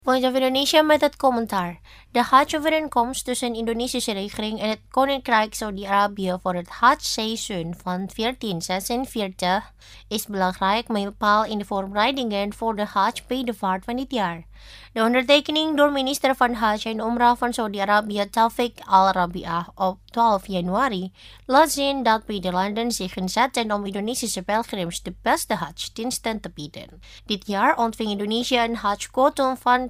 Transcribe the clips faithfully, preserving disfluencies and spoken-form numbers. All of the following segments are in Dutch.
Point of Indonesia met het commentaar. De Hajj-overeenkomst tussen Indonesische regering en het Koninkrijk Saudi-Arabië voor het Hajj-seizoen van veertien zesenveertig is belangrijk mijlpaal in de voorbereidingen voor de Hajj-bedevaart van dit jaar. De ondertekening door minister van Hajj en Umrah van Saudi-Arabië Taufik Al-Rabi'ah op twaalf januari laat zien dat beide landen zich inzetten om Indonesische pelgrims de beste Hajj-diensten te bieden. Dit jaar ontving Indonesië een Hajj-quotum van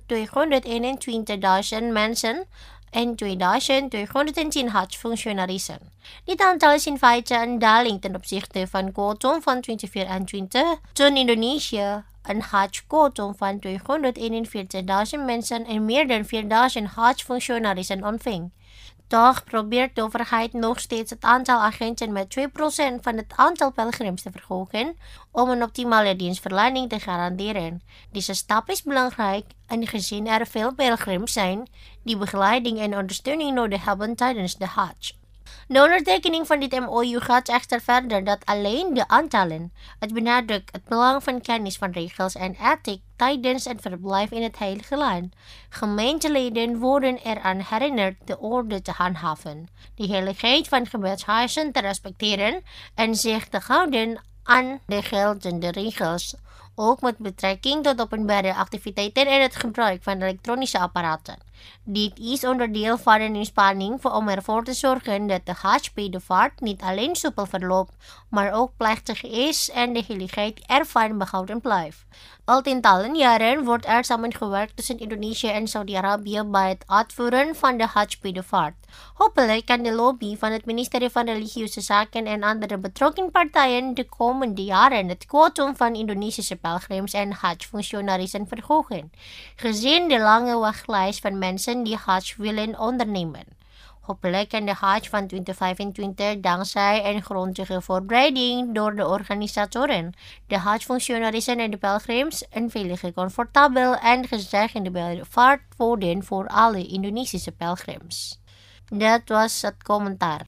tweehonderdeenentwintigduizend mensen en tweeduizend tweehonderdtien Hajj-functionarissen. Dit aantal is in feite een daling ten opzichte van quotum van twintig vierentwintig, toen Indonesië een Hajj-quotum van tweehonderdeenenveertigduizend mensen en meer dan vierduizend Hajj-functionarissen ontving. Toch probeert de overheid nog steeds het aantal agenten met twee procent van het aantal pelgrims te verhogen om een optimale dienstverlening te garanderen. Deze stap is belangrijk aangezien er veel pelgrims zijn die begeleiding en ondersteuning nodig hebben tijdens de Hajj. De ondertekening van dit M O U gaat echter verder dat alleen de aantallen. Het benadrukt het belang van kennis van regels en ethiek tijdens het verblijf in het heilige land. Gemeenteleden worden eraan herinnerd de orde te handhaven, de heiligheid van gebedshuizen te respecteren en zich te houden aan de geldende regels, ook met betrekking tot openbare activiteiten en het gebruik van elektronische apparaten. Dit is onderdeel van een inspanning om ervoor te zorgen dat de Hajj-bedevaart niet alleen soepel verloopt, maar ook plechtig is en de heiligheid ervan behouden blijft. Al tientallen jaren wordt er samengewerkt tussen Indonesië en Saudi-Arabië bij het uitvoeren van de Hajj-bedevaart. Hopelijk kan de lobby van het ministerie van Religieuze Zaken en andere betrokken partijen de komende jaren het quotum van Indonesische pelgrims en Hajj-functionarissen verhogen, gezien de lange wachtlijst van mensen die Hajj willen ondernemen. Hopelijk kan de Hajj van twintig vijfentwintig dankzij een grondige voorbereiding door de organisatoren, de Hajj-functionarissen en de pelgrims een veilige, comfortabel en gezegende bedevaart worden voor alle Indonesische pelgrims. Dat was het commentaar.